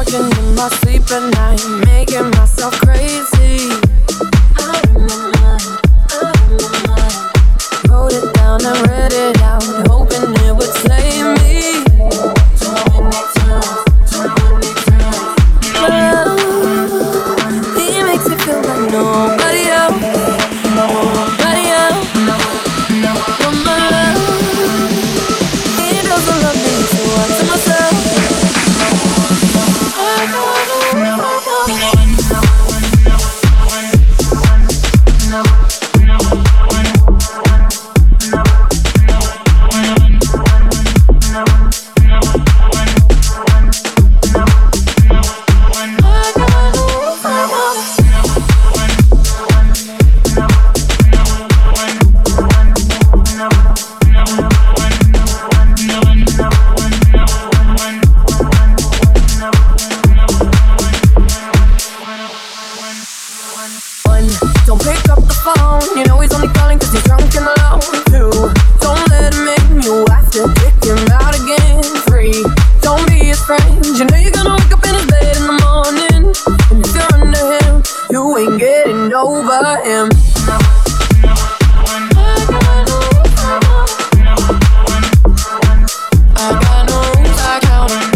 Talking in my sleep at night, making myself crazy. Out of my mind, out of my mind. Wrote it down and read it out, hoping it would save me. Too many times, too many times. Love, he makes it feel like nobody else, nobody else. But my love, he doesn't love me, so I tell myself don't pick up the phone, you know he's only calling cause he's drunk and alone. 2, don't let him in, you have to kick him out again. 3, don't be his friend, you know you're gonna wake up in his bed in the morning. And if you're under him, you ain't getting over him. I got no rules, I count 'em.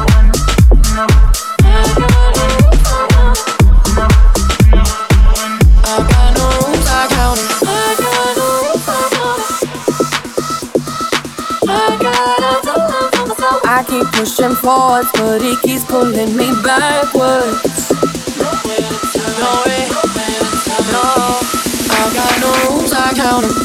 I keep pushing forwards, but he keeps pulling me backwards. No way, no. I got no rules, I count 'em.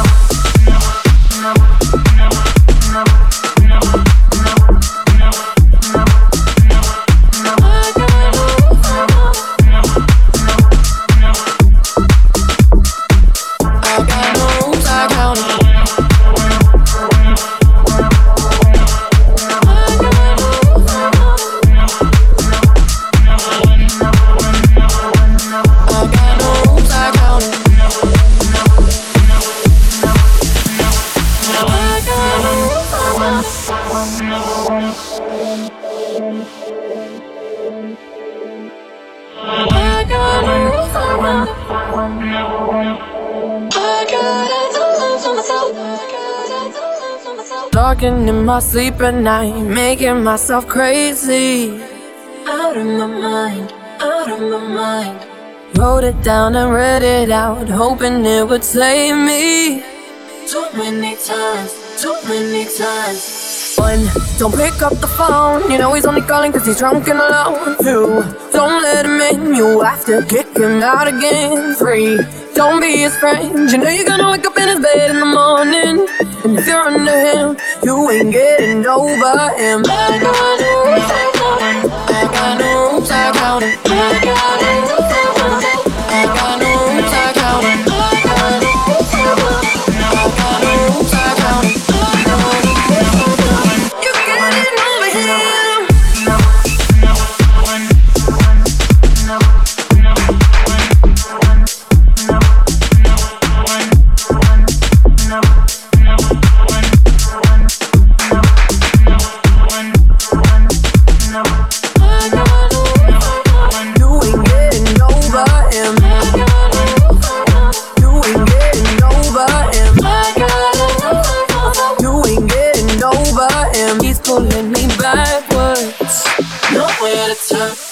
Talking in my sleep at night, making myself crazy. Out of my mind, out of my mind. Wrote it down and read it out, hoping it would save me. Too many times, too many times. 1, don't pick up the phone, you know he's only calling cause he's drunk and alone. 2, don't let him in, you have to kick him out again. 3, don't be his friend, you know you're gonna wake up in his bed in the morning. And if you're under him, you ain't getting over him. I got no rules, I count 'em. I got no rules, I count 'em. I got no rules, I got no rules, I count 'em. I got no rules, I got no rules, I count 'em. You getting over him. He's pulling me backwards, nowhere to turn.